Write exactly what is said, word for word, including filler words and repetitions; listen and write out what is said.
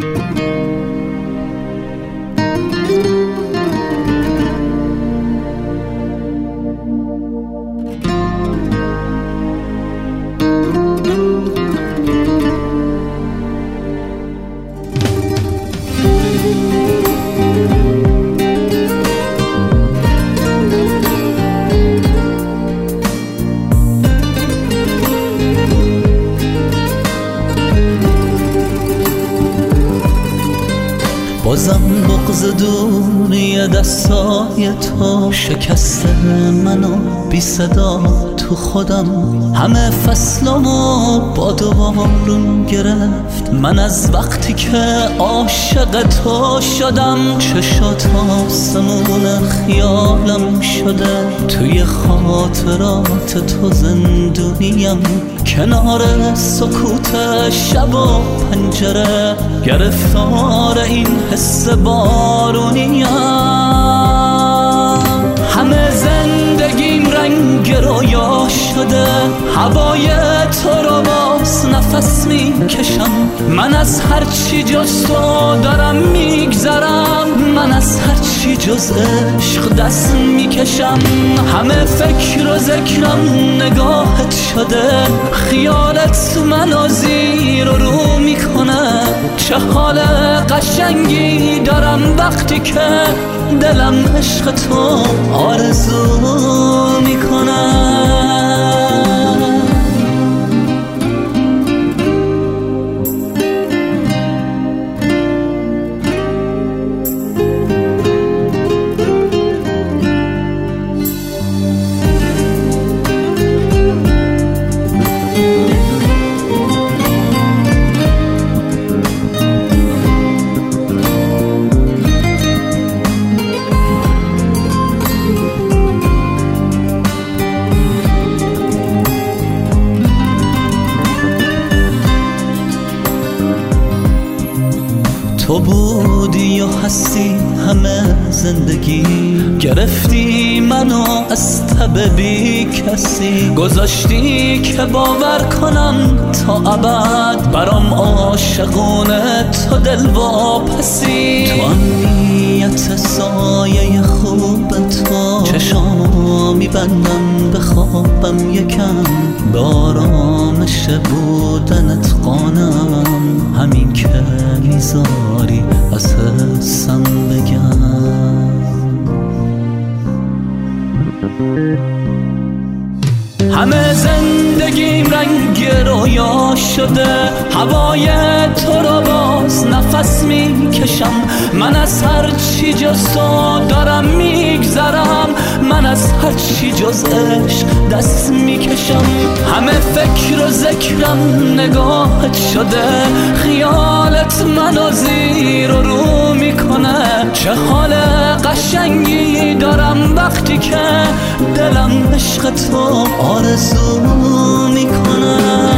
بازم بغض دوری دستای تو شکسته منو بی صدا تو خودم. همه فصلمو با دوبارون گرفت من از وقتی که عاشق تو شدم. چشات آسمون خیالم شده، توی خاطرات تو زندونیم. کنار سکوت شب و پنجره گرفتار این حس بارونیم. همه زندگیم رنگ رویا شده، هوای تو رو باز نفس میکشم. من از هر چی جز تو دارم میگذرم، من از هر چی جز عشق دست میکشم. همه فکر و ذکرم نگاهت شده، خیالت منو زیر و رو میکنه. چه حال قشنگی دارم وقتی که دلم عشق تو آرزو میکنه. تو بودی و هستی همه زندگی، گرفتی منو از تب بی کسی. گذاشتی که باور کنم تا ابد برام عاشقونه تو دل واپسی. تو امنیت سایه خوب تو چشامو میبندم بخوابم یکم. به آرامش بودنت قانم، همین که میذاری از حسم بگم. همه زندگیم رنگ رویا شده، هوای تو رو باز نفس میکشم. من از هر چی جز تو دارم میگذرم، من از هر چی جز عشق دست میکشم. همه فکر و ذکرم نگاهت شده، خیالت منو زیر و رو میکنه. چه حال قشنگی دارم وقتی که دلم عشق تو آرزو میکنه.